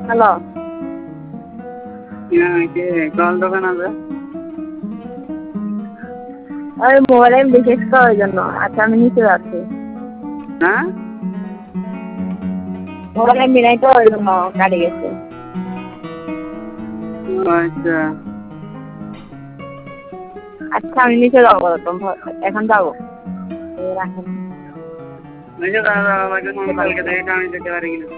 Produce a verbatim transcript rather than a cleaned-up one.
Hello. হ্যাঁ, কে কোন দোকান আছে? ওই মোবাইলে বিশেষ করার জন্য। আচ্ছা আমি নিচে যাচ্ছি। হ্যাঁ? মোবাইলে মিলাই তো ওই জন্য গাড়ি গেছে। আচ্ছা। আচ্ছা আমি নিচে যাবো এখন যাবো। রাখেন। নিচে দাঁড়া, কালকে দেখে আমি যেতে পারি কিনা।